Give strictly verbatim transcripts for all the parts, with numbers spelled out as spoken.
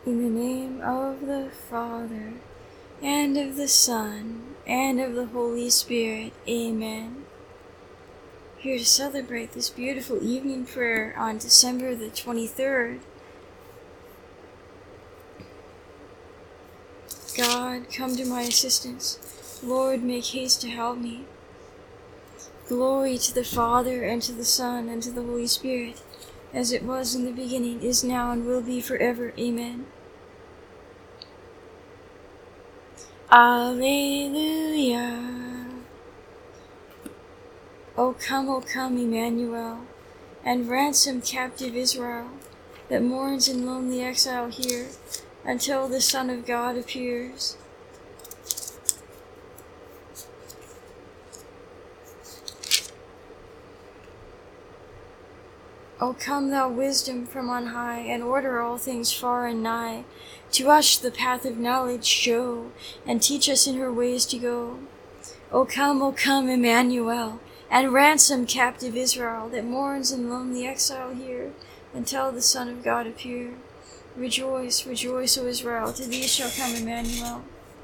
In the name of the Father, and of the Son, and of the Holy Spirit. Amen. Here to celebrate this beautiful evening prayer on December the twenty-third. God, come to my assistance. Lord, make haste to help me. Glory to the Father, and to the Son, and to the Holy Spirit, as it was in the beginning, is now, and will be forever. Amen. Alleluia. O come, O come, Emmanuel, and ransom captive Israel, that mourns in lonely exile here, until the Son of God appears. O come, thou wisdom from on high, and order all things far and nigh. To us the path of knowledge show, and teach us in her ways to go. O come, O come, Emmanuel, and ransom captive Israel, that mourns in lonely exile here, until the Son of God appear. Rejoice, rejoice, O Israel, to thee shall come Emmanuel.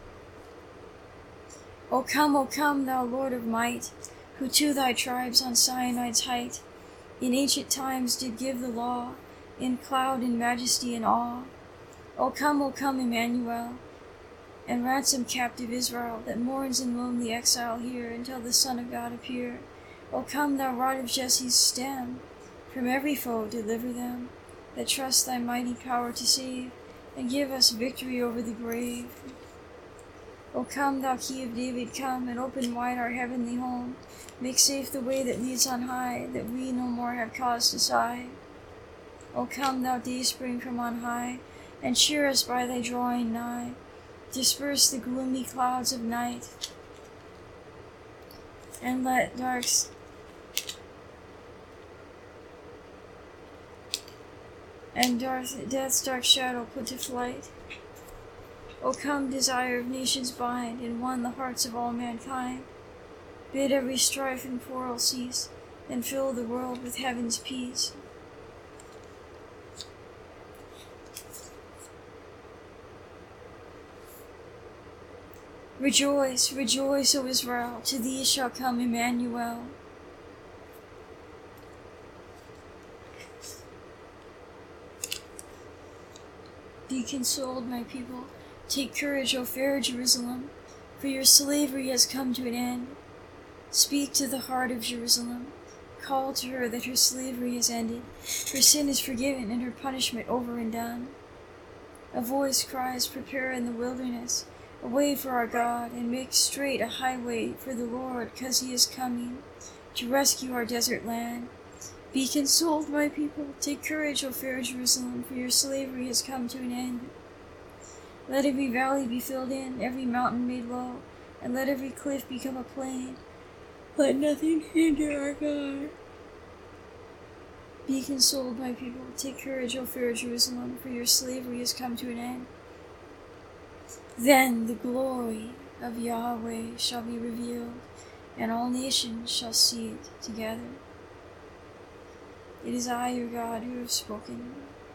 O come, O come, thou Lord of might, who to thy tribes on Sinai's height in ancient times did give the law, in cloud and majesty and awe. O come, O come, Emmanuel, and ransom captive Israel, that mourns in lonely exile here, until the Son of God appear. O come, thou rod of Jesse's stem, from every foe deliver them, that trust thy mighty power to save, and give us victory over the grave. O come, thou key of David, come, and open wide our heavenly home. Make safe the way that leads on high, that we no more have cause to sigh. O come, thou dayspring from on high, and cheer us by thy drawing nigh. Disperse the gloomy clouds of night, and let darks and dark, death's dark shadow put to flight. O come, desire of nations bind, and one the hearts of all mankind. Bid every strife and quarrel cease, and fill the world with heaven's peace. Rejoice, rejoice, O Israel, to thee shall come Emmanuel. Be consoled, my people. Take courage, O fair Jerusalem, for your slavery has come to an end. Speak to the heart of Jerusalem. Call to her that her slavery is ended. Her sin is forgiven, and her punishment over and done. A voice cries, prepare in the wilderness a way for our God, and make straight a highway for the Lord, 'cause he is coming to rescue our desert land. Be consoled, my people. Take courage, O fair Jerusalem, for your slavery has come to an end. Let every valley be filled in, every mountain made low, and let every cliff become a plain. Let nothing hinder our God. Be consoled, my people. Take courage, O fair Jerusalem, for your slavery has come to an end. Then the glory of Yahweh shall be revealed, and all nations shall see it together. It is I, your God, who have spoken.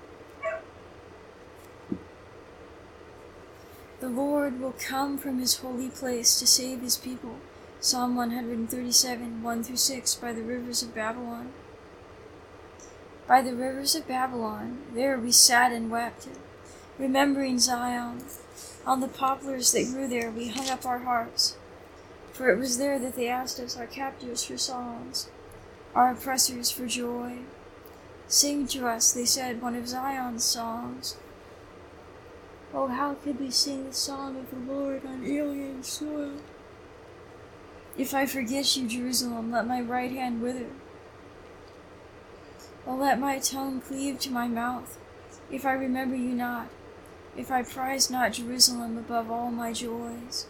The Lord will come from his holy place to save his people. Psalm one thirty-seven, one through six, by the rivers of Babylon. By the rivers of Babylon, there we sat and wept, remembering Zion. On the poplars that grew there we hung up our harps, for it was there that they asked us, our captives, for songs, our oppressors for joy. Sing to us, they said, one of Zion's songs. Oh, how could we sing the song of the Lord on alien soil? If I forget you, Jerusalem, let my right hand wither. Oh, let my tongue cleave to my mouth, if I remember you not, if I prize not Jerusalem above all my joys.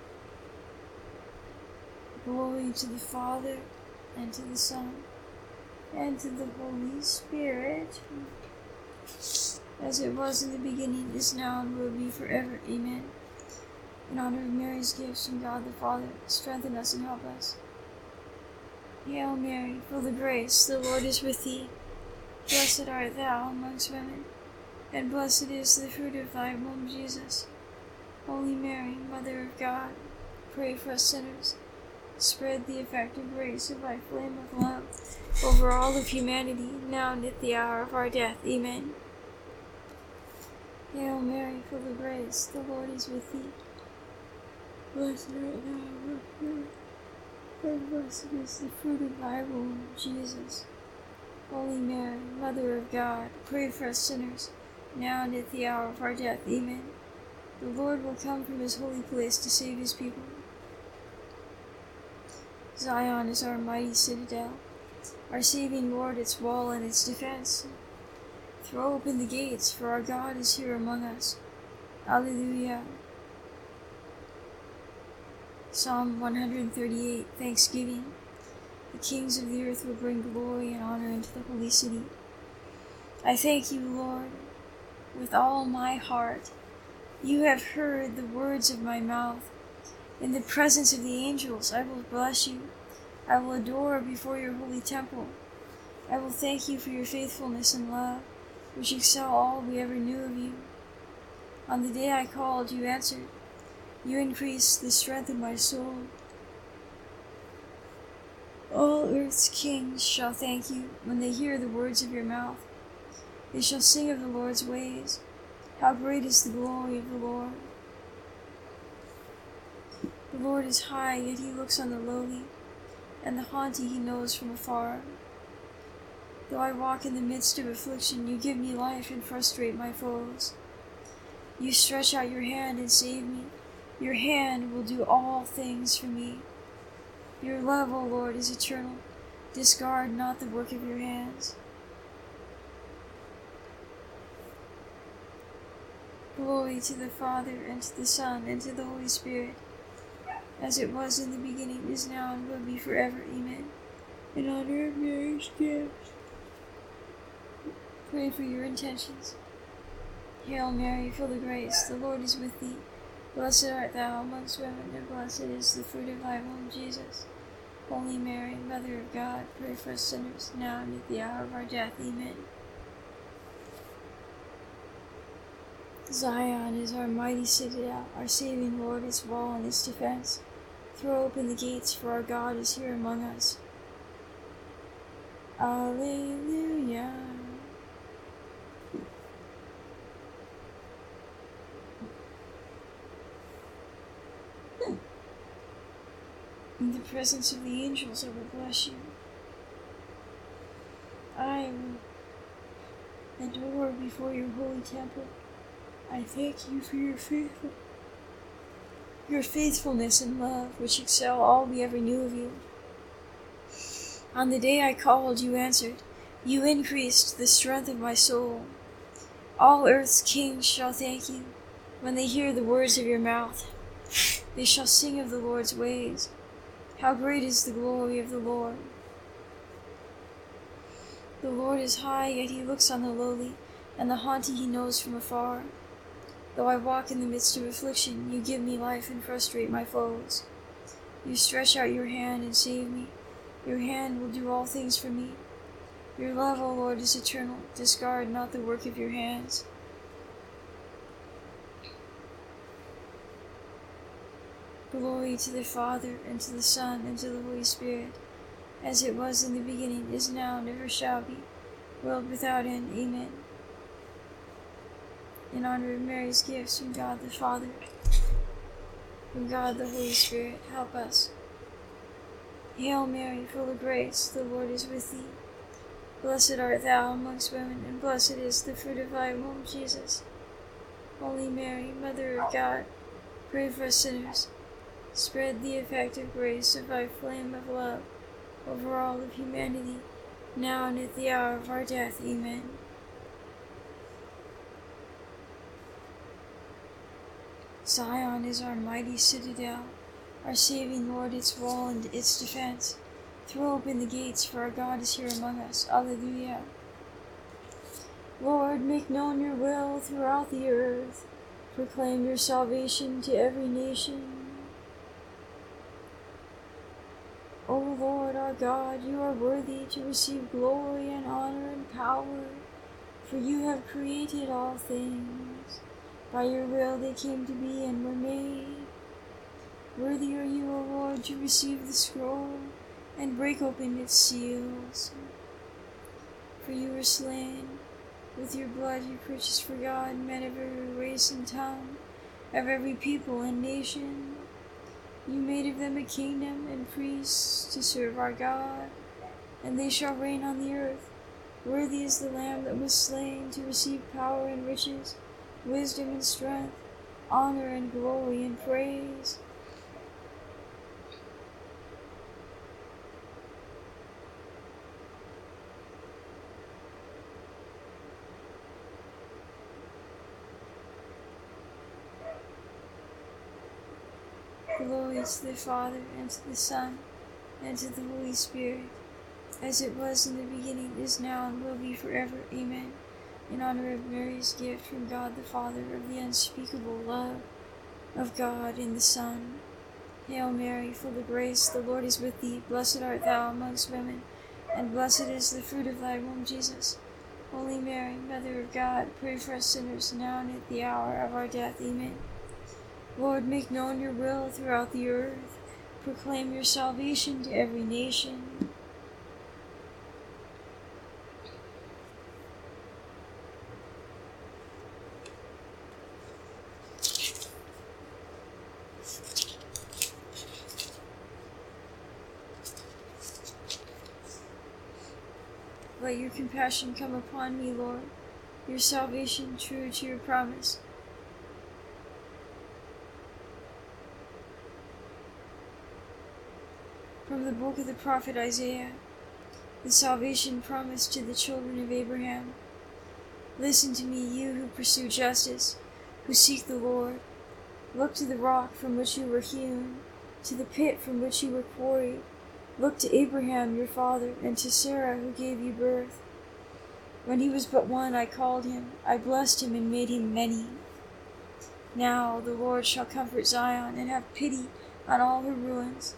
Glory to the Father, and to the Son, and to the Holy Spirit, as it was in the beginning, is now, and will be forever. Amen. In honor of Mary's gifts from God the Father, strengthen us and help us. Hail Mary, full of grace, the Lord is with thee. Blessed art thou amongst women, and blessed is the fruit of thy womb, Jesus. Holy Mary, Mother of God, pray for us sinners. Spread the effective grace of thy flame of love over all of humanity, now and at the hour of our death. Amen. Hail Mary, full of grace, the Lord is with thee. Blessed art thou among women, and blessed is the fruit of thy womb, Jesus. Holy Mary, Mother of God, pray for us sinners, now and at the hour of our death. Amen. The Lord will come from his holy place to save his people. Zion is our mighty citadel, our saving Lord, its wall and its defense. Throw open the gates, for our God is here among us. Alleluia. Psalm one thirty-eight, Thanksgiving. The kings of the earth will bring glory and honor into the holy city. I thank you, Lord, with all my heart. You have heard the words of my mouth. In the presence of the angels I will bless you. I will adore before your holy temple. I will thank you for your faithfulness and love, which excel all we ever knew of you. On the day I called, you answered. You increased the strength of my soul. All earth's kings shall thank you when they hear the words of your mouth. They shall sing of the Lord's ways. How great is the glory of the Lord. The Lord is high, yet he looks on the lowly, and the haughty he knows from afar. Though I walk in the midst of affliction, you give me life and frustrate my foes. You stretch out your hand and save me. Your hand will do all things for me. Your love, O Lord, is eternal. Discard not the work of your hands. Glory to the Father, and to the Son, and to the Holy Spirit, as it was in the beginning, is now, and will be forever. Amen. In honor of Mary's gifts, pray for your intentions. Hail Mary, full of grace, the Lord is with thee. Blessed art thou amongst women, and blessed is the fruit of thy womb, Jesus. Holy Mary, Mother of God, pray for us sinners, now and at the hour of our death. Amen. Zion is our mighty citadel, our saving Lord, its wall and its defense. Throw open the gates, for our God is here among us. Alleluia. In the presence of the angels I will bless you. I will adore before your holy temple. I thank you for your faithful, your faithfulness and love, which excel all we ever knew of you. On the day I called, you answered. You increased the strength of my soul. All earth's kings shall thank you when they hear the words of your mouth. They shall sing of the Lord's ways. How great is the glory of the Lord. The Lord is high, yet he looks on the lowly, and the haughty he knows from afar. Though I walk in the midst of affliction, you give me life and frustrate my foes. You stretch out your hand and save me. Your hand will do all things for me. Your love, O Lord, is eternal. Discard not the work of your hands. Glory to the Father, and to the Son, and to the Holy Spirit, as it was in the beginning, is now, and ever shall be, world without end. Amen. In honor of Mary's gifts from God the Father, from God the Holy Spirit, help us. Hail Mary, full of grace, the Lord is with thee. Blessed art thou amongst women, and blessed is the fruit of thy womb, Jesus. Holy Mary, Mother of God, pray for us sinners. Spread the effective grace of thy flame of love over all of humanity, now and at the hour of our death. Amen. Zion is our mighty citadel, our saving Lord, its wall and its defense. Throw open the gates, for our God is here among us. Alleluia. Lord, make known your will throughout the earth. Proclaim your salvation to every nation. O Lord our God, you are worthy to receive glory and honor and power, For you have created all things. By your will they came to be and were made. Worthy are you, O Lord, to receive the scroll and break open its seals. For you were slain. With your blood you purchased for God men of every race and tongue, of every people and nation. You made of them a kingdom and priests to serve our God, and they shall reign on the earth. Worthy is the Lamb that was slain to receive power and riches, wisdom and strength, honor and glory and praise. Glory to the Father, and to the Son, and to the Holy Spirit, as it was in the beginning, is now, and will be forever. Amen. In honor of Mary's gift from God the Father, of the unspeakable love of God in the Son. Hail Mary, full of grace, the Lord is with thee. Blessed art thou amongst women, and blessed is the fruit of thy womb, Jesus. Holy Mary, Mother of God, pray for us sinners, now and at the hour of our death. Amen. Lord, make known your will throughout the earth. Proclaim your salvation to every nation. Let your compassion come upon me, Lord, your salvation true to your promise. From the book of the prophet Isaiah, the salvation promised to the children of Abraham. Listen to me, you who pursue justice, who seek the Lord. Look to the rock from which you were hewn, to the pit from which you were quarried. Look to Abraham your father, and to Sarah who gave you birth. When he was but one, I called him. I blessed him and made him many. Now the Lord shall comfort Zion, and have pity on all her ruins.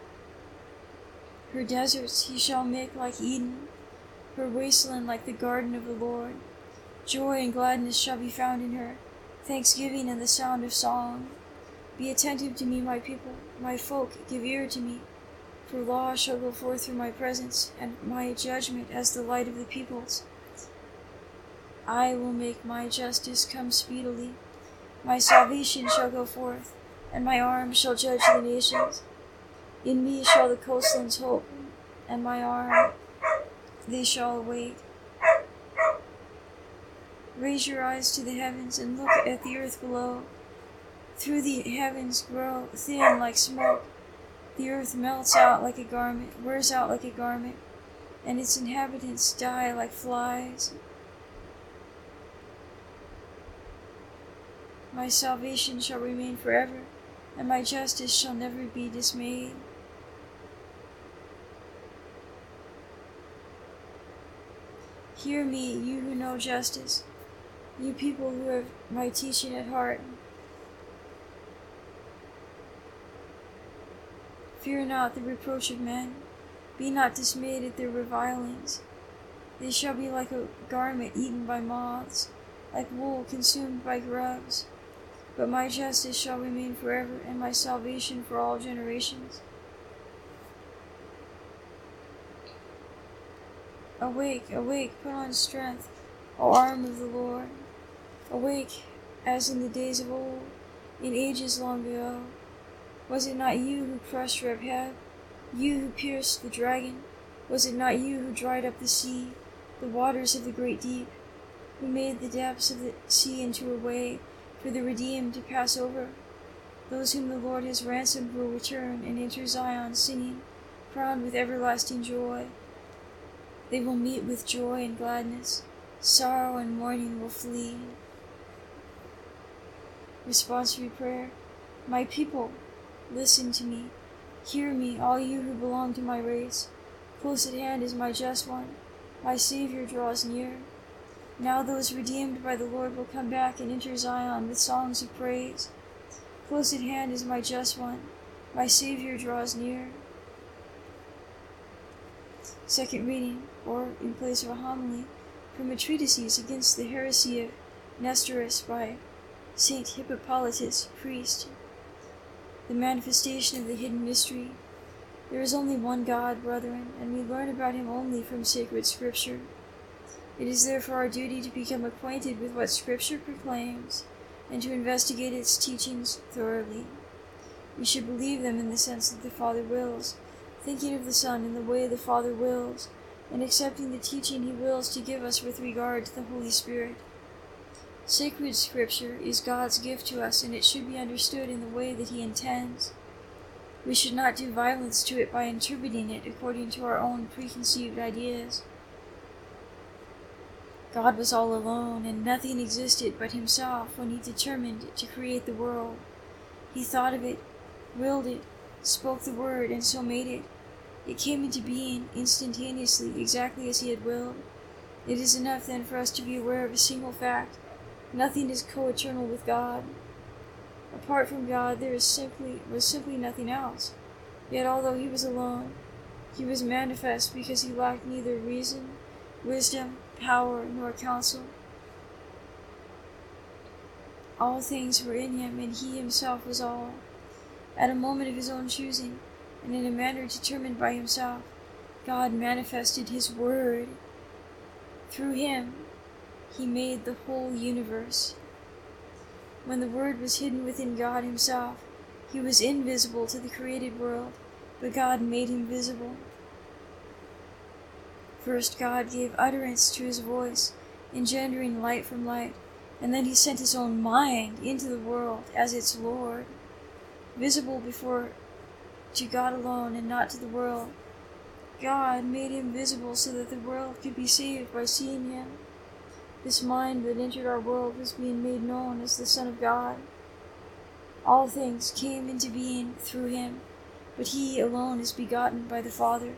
Her deserts he shall make like Eden, her wasteland like the garden of the Lord. Joy and gladness shall be found in her, thanksgiving and the sound of song. Be attentive to me, my people, my folk, give ear to me. For law shall go forth from my presence, and my judgment as the light of the peoples. I will make my justice come speedily. My salvation shall go forth, and my arm shall judge the nations. In me shall the coastlands hope, and my arm they shall await. Raise your eyes to the heavens, and look at the earth below. Through the heavens grow thin like smoke. The earth melts out like a garment, wears out like a garment, and its inhabitants die like flies. My salvation shall remain forever, and my justice shall never be dismayed. Hear me, you who know justice, you people who have my teaching at heart. Fear not the reproach of men, be not dismayed at their revilings. They shall be like a garment eaten by moths, like wool consumed by grubs. But my justice shall remain forever, and my salvation for all generations. Awake, awake, put on strength, O arm of the Lord. Awake, as in the days of old, in ages long ago. Was it not you who crushed Rahab, you who pierced the dragon? Was it not you who dried up the sea, the waters of the great deep, who made the depths of the sea into a way for the redeemed to pass over? Those whom the Lord has ransomed will return and enter Zion singing, crowned with everlasting joy. They will meet with joy and gladness. Sorrow and mourning will flee. Responsory prayer. My people, listen to me. Hear me, all you who belong to my race. Close at hand is my just one. My Savior draws near. Now those redeemed by the Lord will come back and enter Zion with songs of praise. Close at hand is my just one. My Savior draws near. Second reading, or in place of a homily, from a treatise against the heresy of Nestorius by Saint Hippolytus, priest, the manifestation of the hidden mystery. There is only one God, brethren, and we learn about him only from sacred Scripture. It is therefore our duty to become acquainted with what Scripture proclaims, and to investigate its teachings thoroughly. We should believe them in the sense that the Father wills, thinking of the Son in the way the Father wills, and accepting the teaching he wills to give us with regard to the Holy Spirit. Sacred Scripture is God's gift to us, and it should be understood in the way that he intends. We should not do violence to it by interpreting it according to our own preconceived ideas. God was all alone, and nothing existed but himself when he determined to create the world. He thought of it, willed it, spoke the word, and so made it. It came into being instantaneously, exactly as he had willed. It is enough then for us to be aware of a single fact. Nothing is co-eternal with God. Apart from God, there is simply was simply nothing else. Yet although he was alone, he was manifest because he lacked neither reason, wisdom, power, nor counsel. All things were in him, and he himself was all. At a moment of his own choosing, and in a manner determined by himself, God manifested his Word. Through him, he made the whole universe. When the Word was hidden within God himself, he was invisible to the created world, but God made him visible. First God gave utterance to his voice, engendering light from light, and then he sent his own mind into the world as its Lord, visible before to God alone and not to the world. God made him visible so that the world could be saved by seeing him. This mind that entered our world was being made known as the Son of God. All things came into being through him, but he alone is begotten by the Father.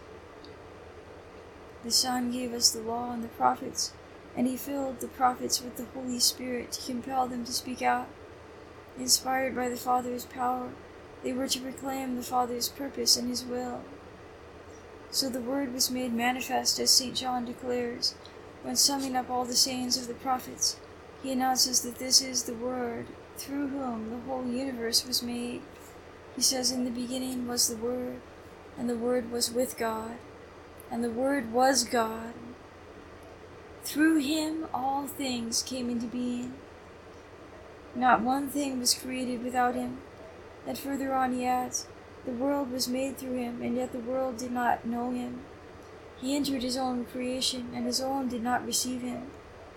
The Son gave us the law and the prophets, and he filled the prophets with the Holy Spirit to compel them to speak out. Inspired by the Father's power, they were to proclaim the Father's purpose and his will. So the Word was made manifest, as Saint John declares, when summing up all the sayings of the prophets. He announces that this is the Word, through whom the whole universe was made. He says, "In the beginning was the Word, and the Word was with God, and the Word was God. Through him all things came into being. Not one thing was created without him." And further on he adds, "The world was made through him, and yet the world did not know him. He entered his own creation, and his own did not receive him."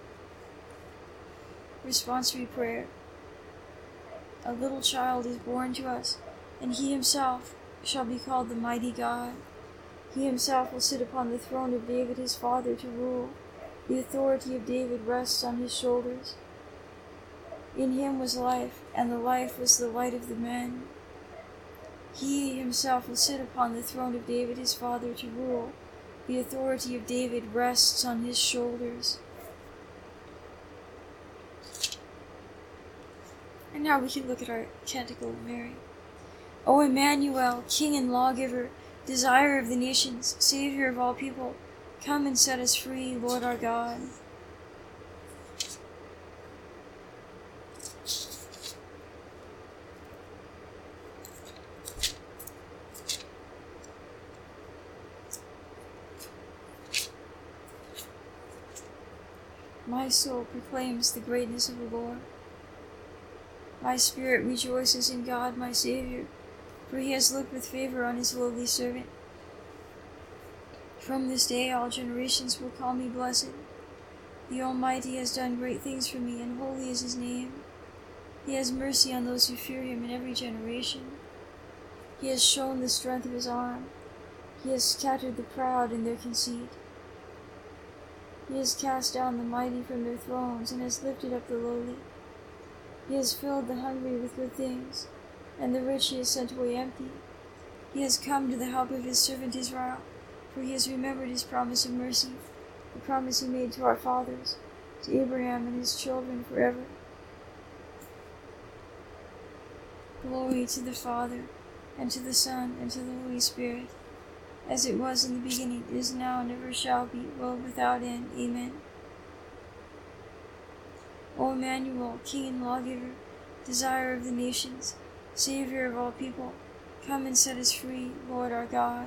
Responsory prayer. A little child is born to us, and he himself shall be called the Mighty God. He himself will sit upon the throne of David his father to rule. The authority of David rests on his shoulders. In him was life, and the life was the light of the men. He himself will sit upon the throne of David his father to rule. The authority of David rests on his shoulders. And now we can look at our Canticle of Mary. O Emmanuel, King and Lawgiver, Desire of the nations, Savior of all people, come and set us free, Lord our God. My soul proclaims the greatness of the Lord. My spirit rejoices in God my Savior, for he has looked with favor on his lowly servant. From this day all generations will call me blessed. The Almighty has done great things for me, and holy is his name. He has mercy on those who fear him in every generation. He has shown the strength of his arm. He has scattered the proud in their conceit. He has cast down the mighty from their thrones, and has lifted up the lowly. He has filled the hungry with good things, and the rich he has sent away empty. He has come to the help of his servant Israel, for he has remembered his promise of mercy, the promise he made to our fathers, to Abraham and his children forever. Glory to the Father, and to the Son, and to the Holy Spirit, as it was in the beginning, is now, and ever shall be, world without end. Amen. O Emmanuel, King and Lawgiver, Desire of the nations, Savior of all people, come and set us free, Lord our God.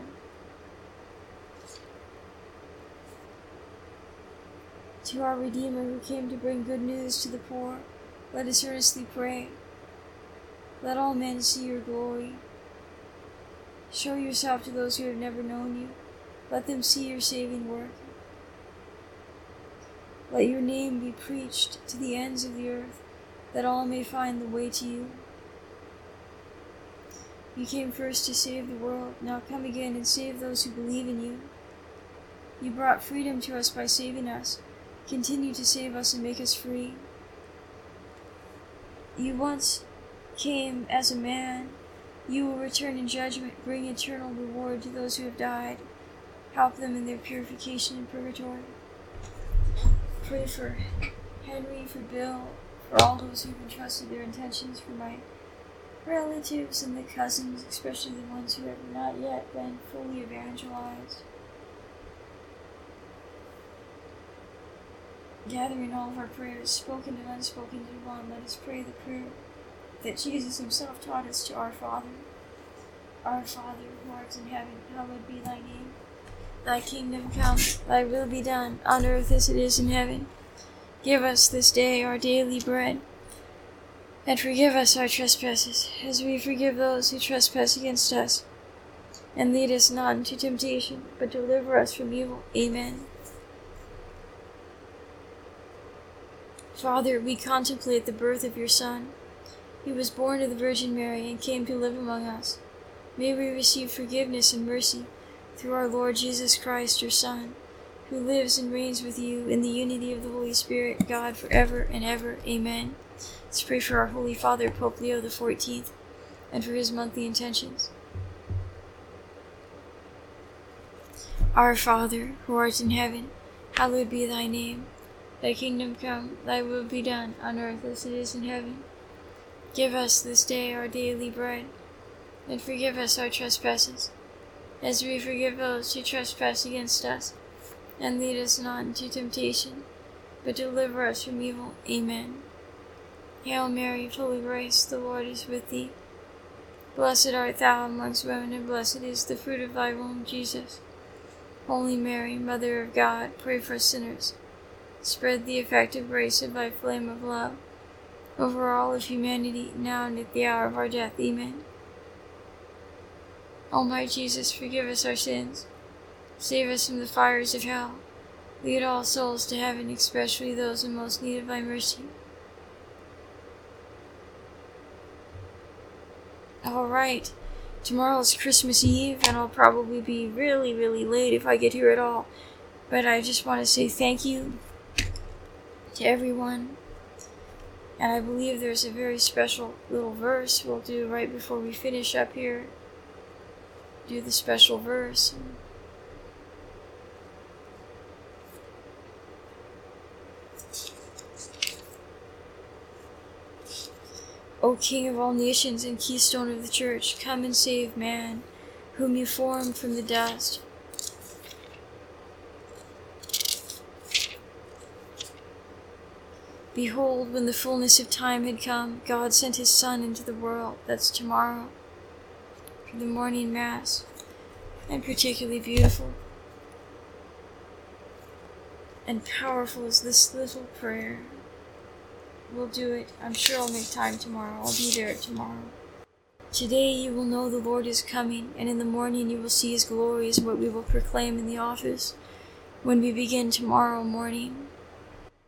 To our Redeemer, who came to bring good news to the poor, let us earnestly pray. Let all men see your glory. Show yourself to those who have never known you. Let them see your saving work. Let your name be preached to the ends of the earth, that all may find the way to you. You came first to save the world. Now come again and save those who believe in you. You brought freedom to us by saving us. Continue to save us and make us free. You once came as a man. You will return in judgment, bring eternal reward to those who have died. Help them in their purification in purgatory. Pray for Henry, for Bill, for all those who've entrusted their intentions, for my relatives and the cousins, especially the ones who have not yet been fully evangelized. Gathering all of our prayers, spoken and unspoken, into one, let us pray the prayer that Jesus himself taught us to our Father. Our Father, who art in heaven, hallowed be thy name. Thy kingdom come, thy will be done, on earth as it is in heaven. Give us this day our daily bread, and forgive us our trespasses, as we forgive those who trespass against us. And lead us not into temptation, but deliver us from evil. Amen. Father, we contemplate the birth of your Son. He was born of the Virgin Mary and came to live among us. May we receive forgiveness and mercy through our Lord Jesus Christ, your Son, who lives and reigns with you in the unity of the Holy Spirit, God, forever and ever. Amen. Let's pray for our Holy Father, Pope Leo the fourteenth, and for his monthly intentions. Our Father, who art in heaven, hallowed be thy name. Thy kingdom come, thy will be done, on earth as it is in heaven. Give us this day our daily bread, and forgive us our trespasses, as we forgive those who trespass against us. And lead us not into temptation, but deliver us from evil. Amen. Hail Mary, full of grace, the Lord is with thee. Blessed art thou amongst women, and blessed is the fruit of thy womb, Jesus. Holy Mary, Mother of God, pray for us sinners. Spread the effective grace of thy flame of love over all of humanity, now and at the hour of our death. Amen. O my Jesus, forgive us our sins. Save us from the fires of hell. Lead all souls to heaven, especially those in most need of thy mercy. Alright, tomorrow is Christmas Eve, and I'll probably be really, really late if I get here at all. But I just want to say thank you to everyone. And I believe there's a very special little verse we'll do right before we finish up here. Do the special verse. O King of all nations and keystone of the church, come and save man, whom you formed from the dust. Behold, when the fullness of time had come, God sent his Son into the world. That's tomorrow, for the morning Mass, and particularly beautiful and powerful is this little prayer. We'll do it. I'm sure I'll make time tomorrow. I'll be there tomorrow. Today you will know the Lord is coming, and in the morning you will see his glory is what we will proclaim in the office when we begin tomorrow morning.